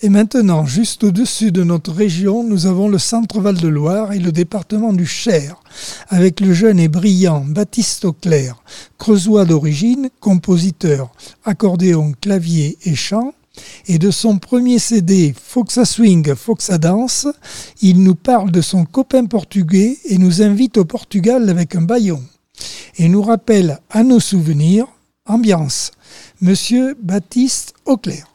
Et maintenant, juste au-dessus de notre région, nous avons le Centre Val-de-Loire et le département du Cher, avec le jeune et brillant Baptiste Auclair, creusois d'origine, compositeur, accordéon, clavier et chant. Et de son premier CD, Foxa Swing, Foxa Danse, il nous parle de son copain portugais et nous invite au Portugal avec un bâillon. Et nous rappelle à nos souvenirs, ambiance, Monsieur Baptiste Auclair.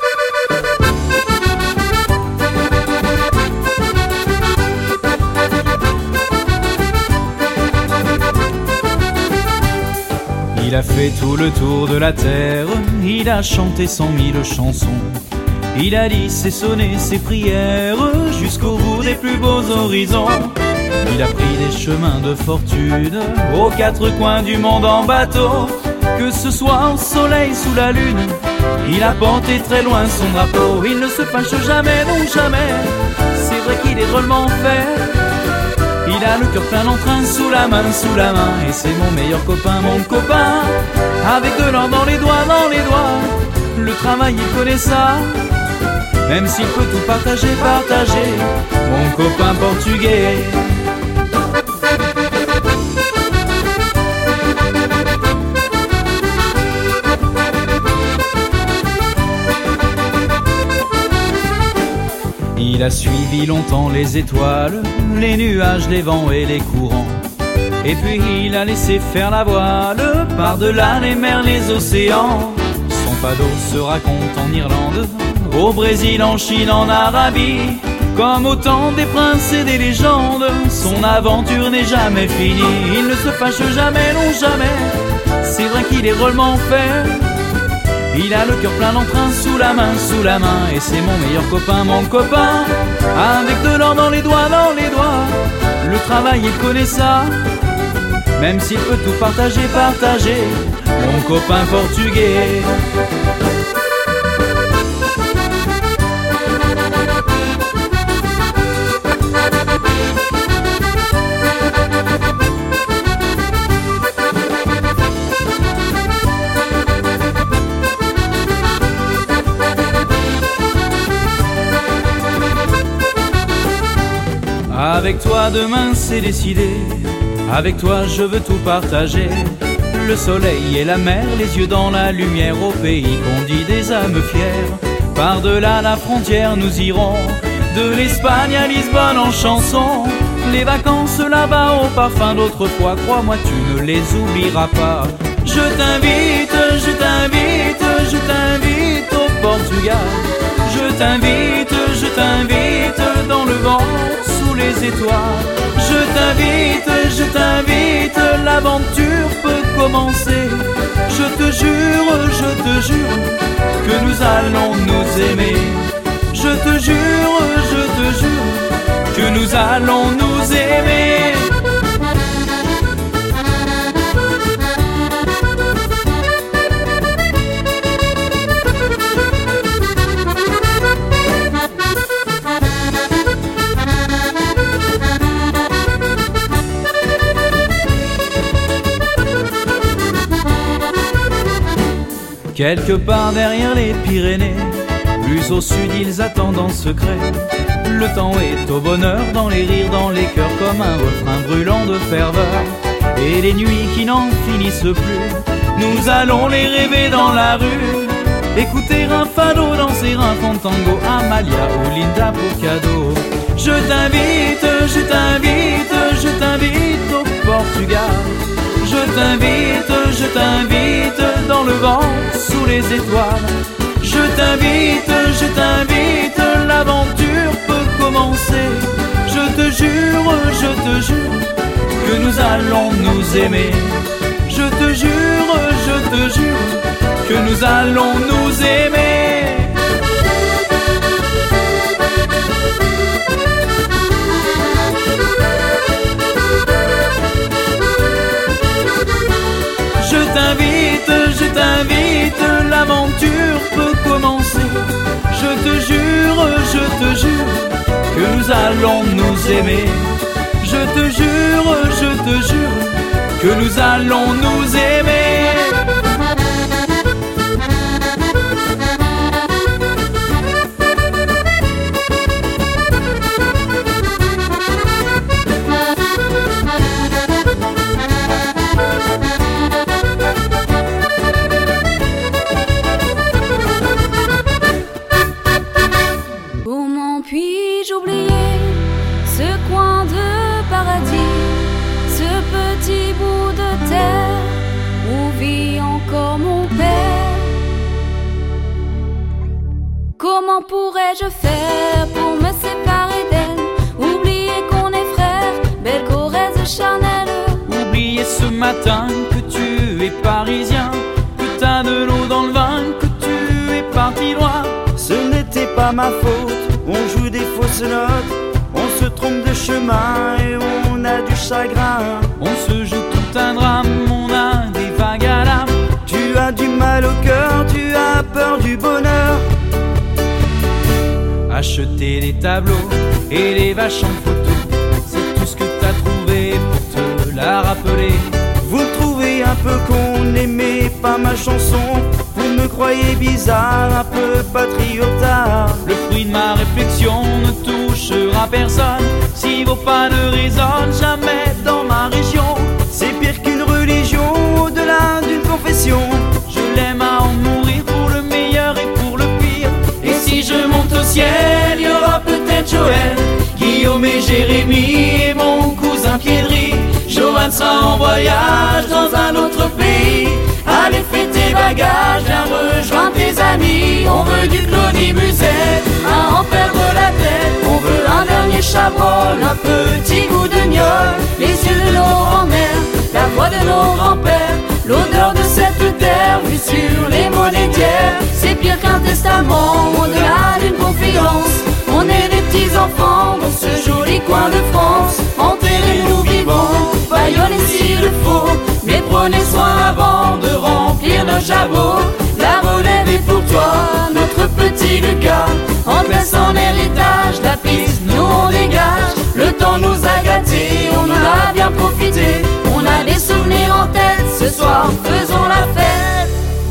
Il a fait tout le tour de la terre, il a chanté 100 000 chansons. Il a dit ses sonnets, ses prières, jusqu'au bout des plus beaux horizons. Il a pris des chemins de fortune, aux quatre coins du monde en bateau. Que ce soit au soleil, sous la lune, il a porté très loin son drapeau. Il ne se fâche jamais, non jamais, c'est vrai qu'il est drôlement fait. Il a le cœur plein d'entrain, sous la main, et c'est mon meilleur copain, mon copain. Avec de l'or dans les doigts, le travail il connaît ça. Même s'il peut tout partager, mon copain portugais. Il a suivi longtemps les étoiles, les nuages, les vents et les courants. Et puis il a laissé faire la voile, par-delà les mers, les océans. Son fado se raconte en Irlande, au Brésil, en Chine, en Arabie. Comme au temps des princes et des légendes, son aventure n'est jamais finie. Il ne se fâche jamais, non jamais, c'est vrai qu'il est drôlement fait. Il a le cœur plein d'entrain, sous la main, et c'est mon meilleur copain, mon copain. Avec de l'or dans les doigts, le travail il connaît ça. Même s'il peut tout partager, mon copain portugais. Avec toi demain c'est décidé, avec toi je veux tout partager. Le soleil et la mer, les yeux dans la lumière, au pays qu'on dit des âmes fières. Par-delà la frontière nous irons, de l'Espagne à Lisbonne en chanson. Les vacances là-bas au parfum d'autrefois, crois-moi tu ne les oublieras pas. Je t'invite au Portugal. Je t'invite dans le vent, sous les étoiles. Je t'invite, l'aventure peut commencer. Je te jure que nous allons nous aimer. Je te jure que nous allons nous aimer. Quelque part derrière les Pyrénées, plus au sud ils attendent en secret. Le temps est au bonheur, dans les rires, dans les cœurs, comme un refrain brûlant de ferveur. Et les nuits qui n'en finissent plus, nous allons les rêver dans la rue. Écouter un fado, danser un fantango, Amalia ou Linda pour cadeau. Je t'invite au Portugal. Je t'invite dans le vent, sous les étoiles. Je t'invite, l'aventure peut commencer. Je te jure que nous allons nous aimer. Je te jure que nous allons nous aimer. Je t'invite, l'aventure peut commencer. Je te jure que nous allons nous aimer. Je te jure que nous allons nous aimer. oublier ce coin de paradis, ce petit bout de terre où vit encore mon père. Comment pourrais-je faire pour me séparer d'elle? Oublier qu'on est frères, belle Corrèze charnelle. Oublier ce matin que tu es parisien, que t'as de l'eau dans le vin, que tu es parti loin. Ce n'était pas ma faute, on joue des fausses notes, on se trompe de chemin et on a du chagrin. On se joue tout un drame, on a des vagues à l'âme. Tu as du mal au cœur, tu as peur du bonheur. Acheter des tableaux et les vaches en photo, c'est tout ce que t'as trouvé pour te la rappeler. Vous trouvez un peu qu'on n'aimait pas ma chanson, vous me croyez bizarre, un peu patriotard. Le fruit de ma réflexion ne touchera personne si vos pas ne résonnent jamais dans ma région. C'est pire qu'une religion, au-delà d'une confession. Je l'aime à en mourir pour le meilleur et pour le pire. Et si je monte au ciel, il y aura peut-être Joël, Guillaume et Jérémie et mon cousin Piedri. Joanne sera en voyage dans un autre pays. Allez, fais tes bagages, viens rejoindre tes amis. On veut du Claudie Musette, à en perdre la tête. On veut un dernier chabrol, un petit goût de gnôle. Les yeux de nos grands-mères, la voix de nos grands-pères, l'odeur de cette terre vue sur les monnaies d'hier. C'est pire qu'un testament, au-delà d'une confidence. On est des petits enfants dans ce joli coin de France. Enterrez-nous vivants, baillonnez s'il le faut, mais prenez soin avant de remplir nos jabots. La relève est pour toi, notre petit Lucas. En te laisse en héritage la piste, nous on dégage. Le temps nous a gâtés, on en a bien profité. On a des souvenirs en tête, ce soir faisons la fête.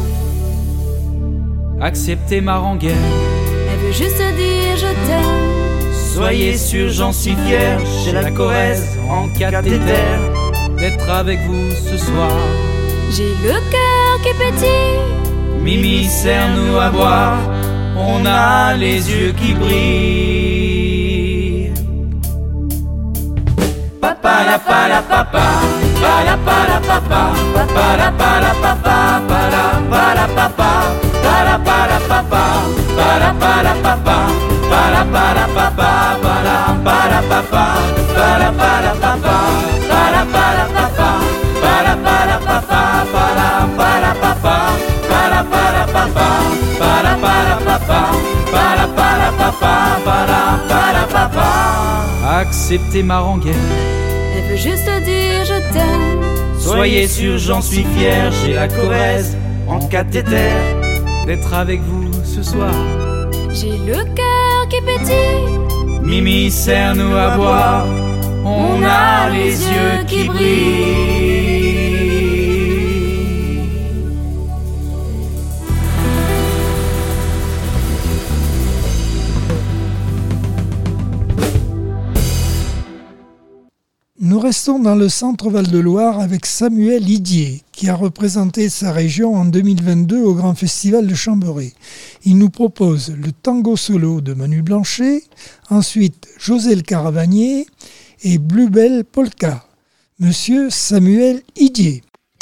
Acceptez ma rengaine, elle veut juste dire je t'aime. Soyez sûr, j'en suis fier, j'ai la Corrèze en cathéter, d'être avec vous ce soir. J'ai le cœur qui pétille, Mimi sert-nous à boire, on a les yeux qui brillent. Papa la pa la papa, pa la papa, papa la papa, pa la papa, pa la papa, pa la papa. Para para papa, para para papa, para para papa, para para papa, para para papa, para para papa, para para papa, para para papa, para para papa, para papa. Acceptez ma rengaine, elle veut juste dire je t'aime. Soyez sûr, j'en suis fier, j'ai la Corrèze en cathéter, d'être avec vous ce soir. J'ai le cœur qui pétille, Mimi sert-nous à boire, on a les yeux qui brillent. Nous restons dans le centre Val-de-Loire avec Samuel Idier, qui a représenté sa région en 2022 au Grand Festival de Chambéry. Il nous propose le tango solo de Manu Blanchet, ensuite José le Caravanier et Bluebell Polka. Monsieur Samuel Idier.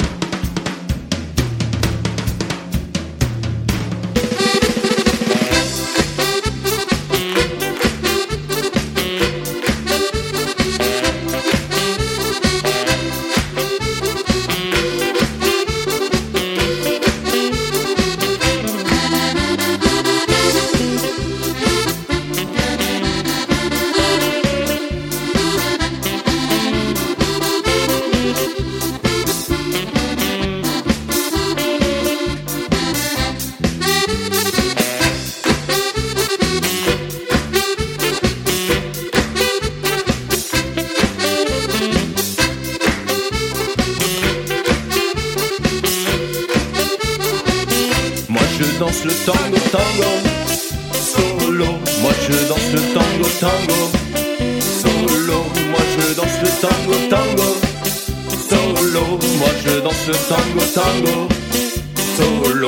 danse le tango, tango, solo. Moi je danse le tango, tango, solo. Moi je danse le tango, tango, solo. Moi je danse le tango, tango, solo.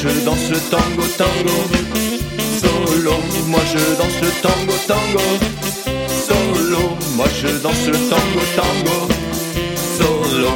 je danse le tango, tango. Solo, moi je danse le tango, tango. Solo, moi je danse le tango, tango. Solo.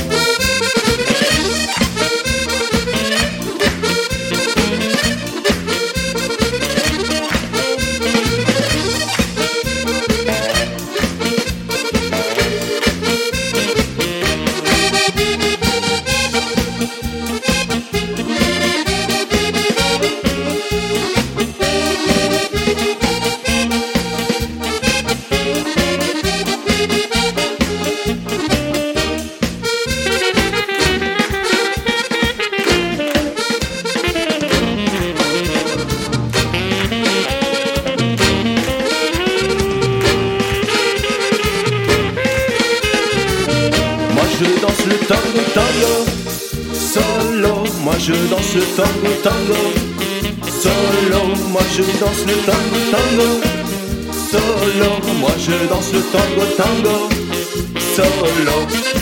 Je danse le tango, tango. Solo, moi je danse le tango, tango. Solo, moi je danse le tango, tango. Solo.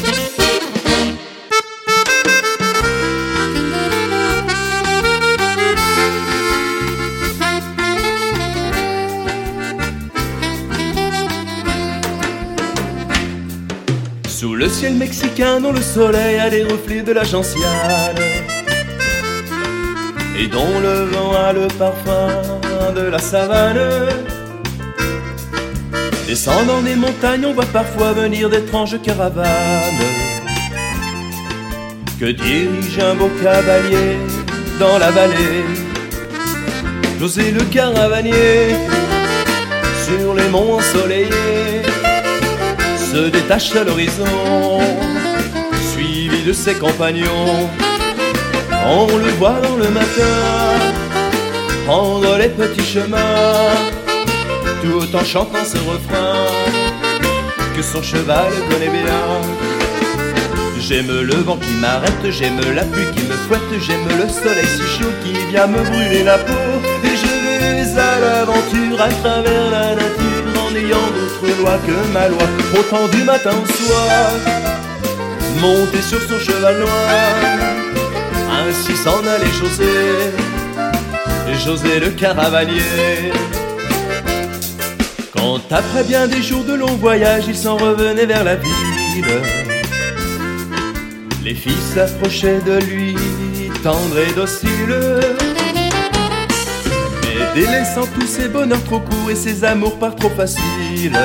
Sous le ciel mexicain dont le soleil a les reflets de la gentiane et dont le vent a le parfum de la savane. Descendant des montagnes, on voit parfois venir d'étranges caravanes que dirige un beau cavalier dans la vallée. José le caravanier, sur les monts ensoleillés, se détache à l'horizon, suivi de ses compagnons. On le voit dans le matin prendre les petits chemins, tout en chantant ce refrain que son cheval connaît bien. J'aime le vent qui m'arrête, j'aime la pluie qui me fouette, j'aime le soleil si chaud qui vient me brûler la peau. Et je vais à l'aventure à travers la nature en n'ayant d'autre loi que ma loi. Au temps du matin au soir, monté sur son cheval noir, ainsi s'en allait José, José le caravanier. Quand après bien des jours de long voyage, il s'en revenait vers la ville, les filles s'approchaient de lui, tendres et dociles, mais délaissant tous ses bonheurs trop courts et ses amours par trop faciles.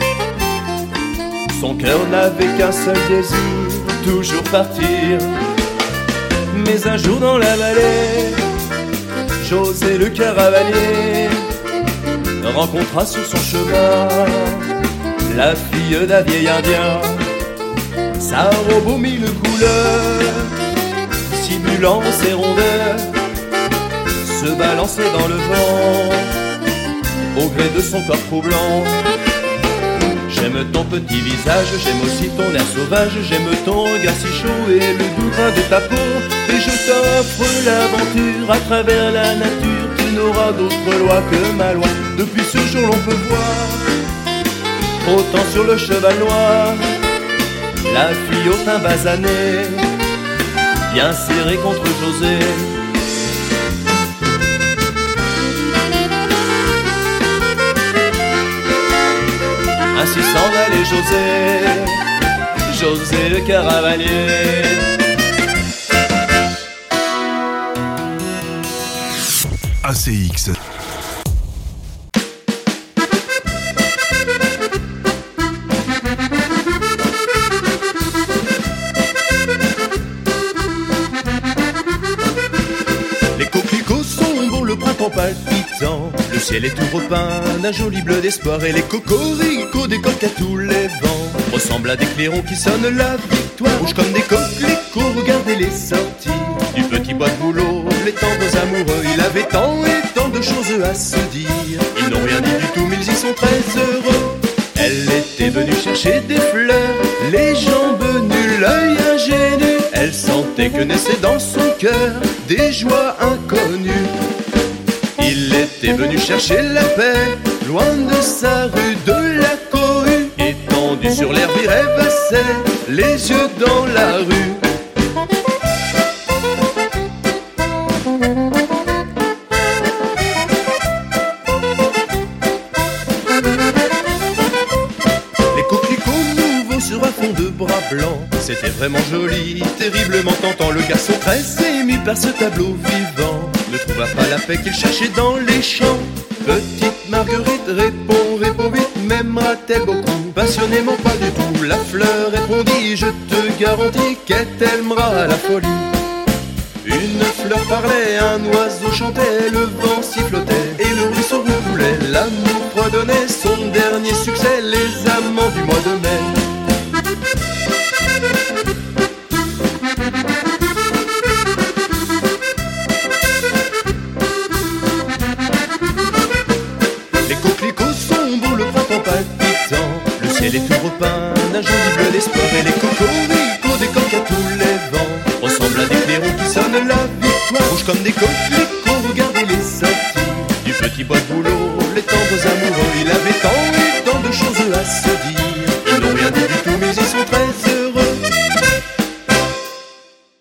Son cœur n'avait qu'un seul désir, toujours partir. Mais un jour dans la vallée, José le caravanier rencontra sur son chemin la fille d'un vieil indien. Sa robe aux mille couleurs, simulant ses rondeurs, se balançait dans le vent au gré de son corps trop blanc. J'aime ton petit visage, j'aime aussi ton air sauvage, j'aime ton regard si chaud et le doux grain de ta peau. Et je t'offre l'aventure à travers la nature, tu n'auras d'autre loi que ma loi. Depuis ce jour l'on peut voir, autant sur le cheval noir, la fille au teint basané, bien serrée contre José. Ainsi s'en allait José, José le caravanier. ACX. Les coquelicots sont beaux, le printemps palpitant, le ciel est tout repeint d'un joli bleu d'espoir, et les cocoricots des coqs à tous les vents ressemblent à des clairons qui sonnent la victoire. Rouges comme des coquelicots, regardez les sortir du petit bois de boulot, les tendres amoureux. Il avait tant et tant de choses à se dire, ils n'ont rien dit du tout mais ils y sont très heureux. Elle était venue chercher des fleurs, les jambes nues, l'œil ingénu. Elle sentait que naissaient dans son cœur des joies inconnues. Il était venu chercher la paix, loin de sa rue, de la cohue. Étendu sur l'herbe, il rêvassait, les yeux dans la rue. blanc. C'était vraiment joli, terriblement tentant. Le garçon très ému par ce tableau vivant ne trouva pas la paix qu'il cherchait dans les champs. Petite Marguerite répond vite, m'aimera-t-elle beaucoup? Passionnément pas du tout. La fleur répondit, je te garantis qu'elle t'aimera à la folie. Une fleur parlait, un oiseau chantait, le vent sifflotait et le ruisseau coulait. L'amour fredonnait son dernier succès, les amants du mois de mai. Les coquelicots sont beaux, le printemps palpitant, le ciel est tout repeint d'un joli bleu d'espoir. Et les cocoricots des coqs à tous les vents ressemblent à des clairons qui sonnent la victoire. Rouges comme des coquelicots, regardez les sorties du petit bois de boulot